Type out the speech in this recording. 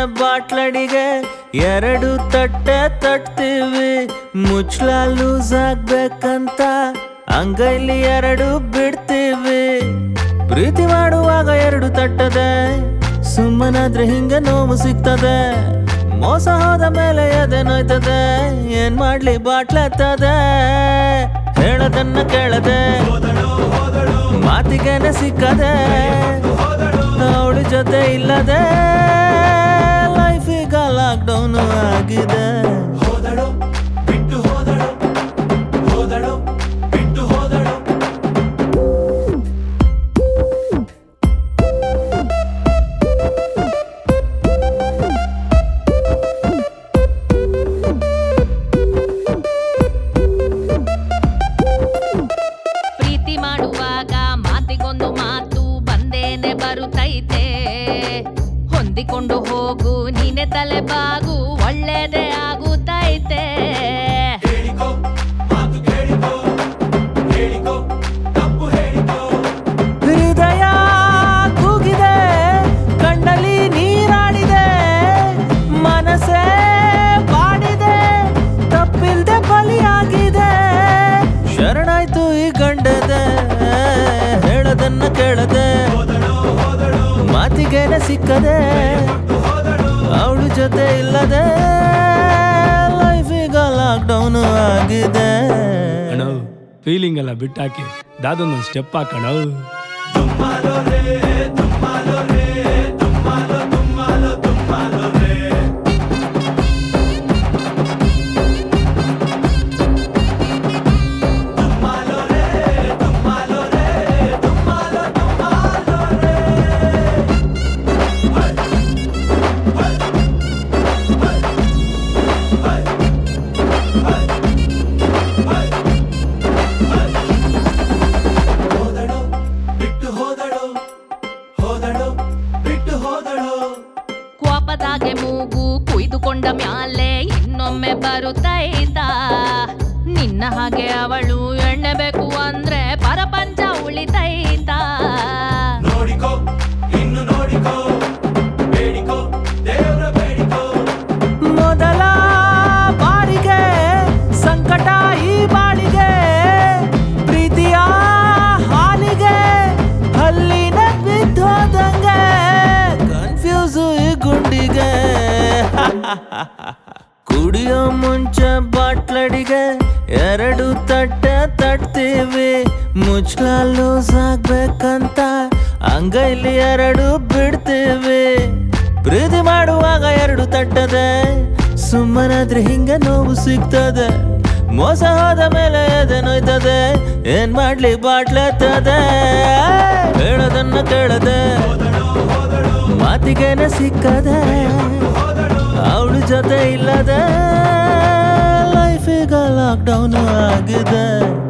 ಬಾಟ್ಲಡಿಗೆ ಎರಡು ತಟ್ಟೆ ತಟ್ತೀವಿ. ಮುಚ್ಚಳ ಲೂಸ್ ಆಗ್ಬೇಕಂತ ಅಂಗೈಲಿ ಎರಡು ಬಿಡ್ತೀವಿ. ಪ್ರೀತಿ ಮಾಡುವಾಗ ಎರಡು ತಟ್ಟದೆ, ಸುಮ್ಮನಾದ್ರೆ ಹಿಂಗೆ ನೋವು ಸಿಗ್ತದೆ. ಮೋಸ ಹೋದ ಮೇಲೆ ಎದೆ ನೋಯ್ತದೆ, ಏನ್ ಮಾಡ್ಲಿ ಬಾಟ್ಲತ್ತದೆ. ಹೇಳದನ್ನ ಕೇಳದೆ, ಮಾತಿಗೆನೆ ಸಿಕ್ಕದೆ, ಅವಳ ಜೊತೆ ಇಲ್ಲದೆ ಲೈಫ್ ಈಗ ಲಾಕ್ಡೌನ್ ಆಗಿದೆ. ಹೊಂದಿಕೊಂಡು ಹೋಗು ನೀನೆ ತಲೆ ಬಾಗು, ಒಳ್ಳೆದೇ ಆಗುತ್ತೈತೆ. ಹೃದಯ ಕೂಗಿದೆ, ಕಣ್ಣಲ್ಲಿ ನೀರಾಡಿದೆ, ಮನಸ್ಸೇ ಬಾಡಿದೆ, ತಪ್ಪಿಲ್ದೆ ಬಲಿಯಾಗಿದೆ. ಶರಣಾಯ್ತು ಈ ಗಂಡದೆ, ಹೇಳದನ್ನ ಕೇಳದೆ, ಮಾತಿಗೆನೆ ಸಿಕ್ಕದೆ, ಅವಳು ಜೊತೆ ಇಲ್ಲದೆ ಲೈಫ್ ಈಗ ಲಾಕ್ಡೌನ್ ಆಗಿದೆ. ಅಣ್ಣ ಫೀಲಿಂಗ್ ಎಲ್ಲ ಬಿಟ್ಟಾಕಿ ದಾದೊಂದು ಸ್ಟೆಪ್ ಹಾಕಣ. ಕೋಪದಾಗೆ ಮೂಗು ಕುಯ್ದುಕೊಂಡ ಮ್ಯಾಲೆ ಇನ್ನೊಮ್ಮೆ ಬರುತ್ತೈತ. ನಿನ್ನ ಹಾಗೆ ಅವಳು ಎಣ್ಣೆ ಬೇಕು ಅಂದ್ರೆ ಪರಪಂಚ ಉಳಿತೈತ. ನೋಡಿಕೋ ಇನ್ನು ನೋಡಿಕೋ, ಬೇಡಿಕೋ ದೇವ್ರ ಬೇಡಿಕೋ. ಮೊದಲ ಬಾರಿಗೆ ಸಂಕಟ ಈ ಬಾಳಿಗೆ, ಪ್ರೀತಿಯ ಹಾಲಿಗೆ ಹಲ್ಲಿನ ಬಿದ್ದೋದಂಗೆ, ಕನ್ಫ್ಯೂಸ್ ಈ ಗುಂಡಿಗೆ. ಕುಡಿಯೋ ಮುಂಚೆ ಬಾಟ್ಲಡಿಗೆ ಎರಡು ತಟ್ಟೆ ತಟ್ತೀವಿ. ಮುಚ್ಚಳ ಲೂಸ್ ಆಗ್ಬೇಕಂತ ಅಂಗೈಲಿ ಎರಡು ಬಿಡ್ತೀವಿ. ಪ್ರೀತಿ ಮಾಡುವಾಗ ಎರಡು ತಟ್ಟದೆ, ಸುಮ್ಮನಾದ್ರೆ ಹಿಂಗೆ ನೋವು ಸಿಗ್ತದೆ. ಮೋಸ ಹೋದ ಮೇಲೆ ಎದೆ ನೋಯ್ತದೆ, ಏನ್ ಮಾಡ್ಲಿ ಬಾಟ್ಲತ್ತದೆ. ಹೇಳದನ್ನ ಕೇಳದೆ, ಮಾತಿಗೆನೆ ಸಿಕ್ಕದೆ, ಅವಳು ಜೊತೆ ಇಲ್ಲದೆ ಲೈಫ್ ಈಗ ಲಾಕ್ಡೌನ್ ಆಗಿದೆ.